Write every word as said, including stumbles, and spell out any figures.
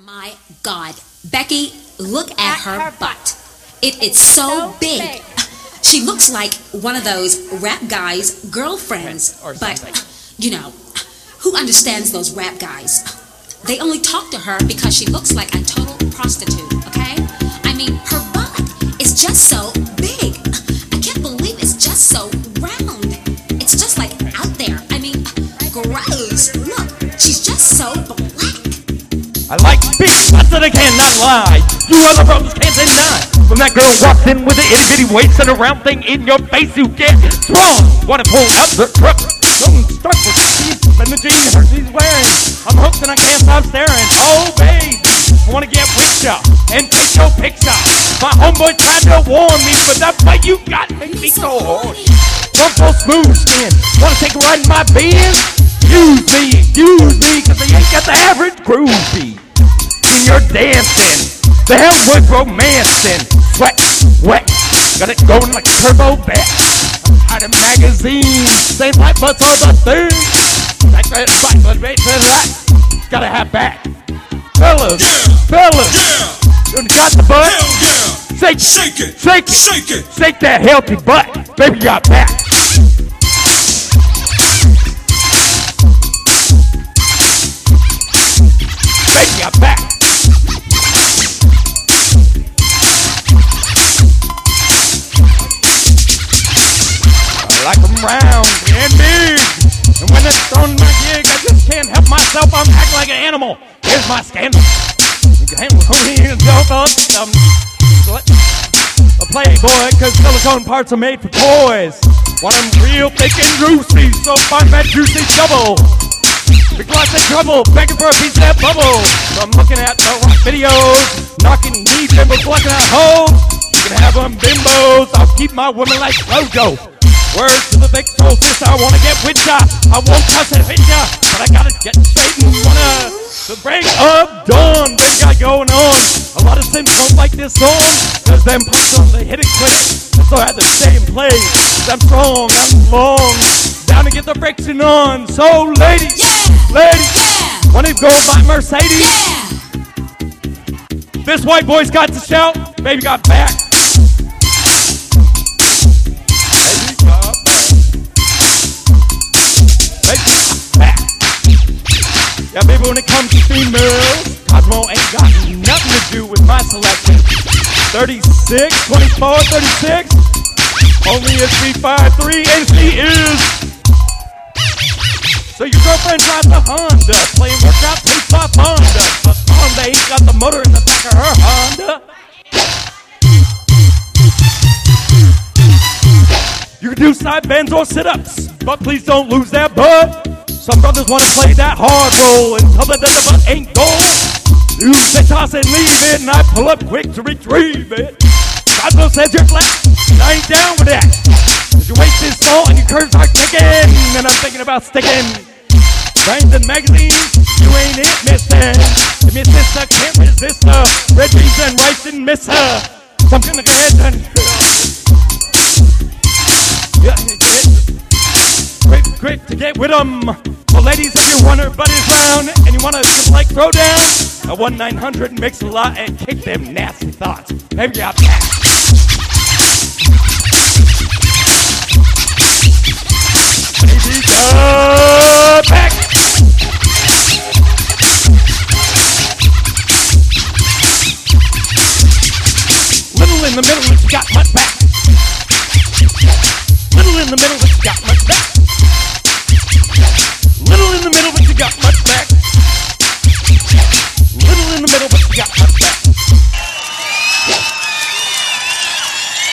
My God, Becky, look at, at her, her butt. butt. It, it's so, so big. big. She looks like one of those rap guys' girlfriends. But, you know, who understands those rap guys? They only talk to her because she looks like a total prostitute, okay? I mean, her butt is just so big. I can't believe it's just so round. It's just like out there. I mean, gross. Look, she's just so black. I like big butts and I cannot lie. You other brothers can't deny. When that girl walks in with an itty bitty waist and a round thing in your face, you get strong. Wanna pull out the truck? Don't start with the teeth and the jeans she's wearing. I'm hooked and I can't stop staring. Oh babe, I wanna get with ya and take your picture. My homeboy tried to warn me, but that fight you got makes me so horny. One full smooth skin, wanna take a ride in my Benz? Use me, use me, cause they ain't got the average groove beat. When you're dancing, the hell with romancing. Sweat, wet, got it going like a turbo vet. I'm tired of magazines, same like butts all the things. Like that, like that, like that, gotta have back. Fellas, yeah, fellas, yeah, you got the butt? Hell yeah. Shake, shake it, shake it, shake it, shake that healthy butt. Baby, you got back. Baby, got back. I like them round and big. And when it's on my gig, I just can't help myself. I'm acting like an animal. Here's my scandal. You can handle um, a playboy, cause silicone parts are made for toys. Want them real thick and juicy, so find that juicy double. Because in trouble, begging for a piece of that bubble. So I'm looking at the rock videos, knocking knee bimbos, looking at hoes. You can have them bimbos, I'll keep my woman like Rojo. Words to the big soul sister, I wanna get with ya. I won't cuss and hit ya, but I gotta get straight and wanna. The break of dawn, baby got going on. A lot of sims don't like this song, cause them punks on they hit it quick. And so I had to stay and play. I'm strong, I'm long, down to get the friction on. So ladies, yeah, ladies, yeah, wanna go buy Mercedes? Yeah. This white boy's got to shout, baby got back. Baby got back. Baby got back. Yeah, baby, when it comes to females, Cosmo ain't got nothing to do with my selection. thirty-six, twenty-four, thirty-six, only a three five three, and she is. So your girlfriend drives a Honda, playing workout tapes off Honda, but Honda ain't got the motor in the back of her Honda. You can do side bends or sit-ups, but please don't lose that butt. Some brothers want to play that hard roll and tell that the butt ain't gold. You say toss and leave it, and I pull up quick to retrieve it. Cosmo says you're flat, and I ain't down with that. Cause your waist is small and your curves are kicking, and I'm thinking about sticking. Brains and magazines, you ain't it, mister. If your sister can't resist her, red beans and rice and miss her. So I'm gonna go ahead and yeah, quick, quick to get with them. Well, ladies, if you want her buddies round and you want to just like throw down, a one nine hundred mix a lot and kick them nasty thoughts. Maybe I'll back. Baby, go back. Little in the middle, you got my back. Little in the middle,